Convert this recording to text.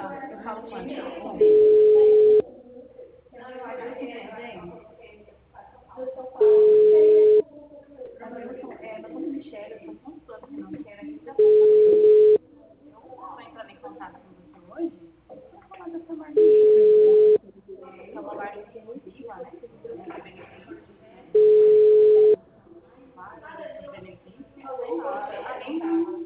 Eu falo com ela. Não tô Michelle, eu tô com todos, não quero ainda. Eu vou entrar em contato com você hoje. Vou falar dessa marmita. Ela vai inclusiva, né? Vários benefícios. Além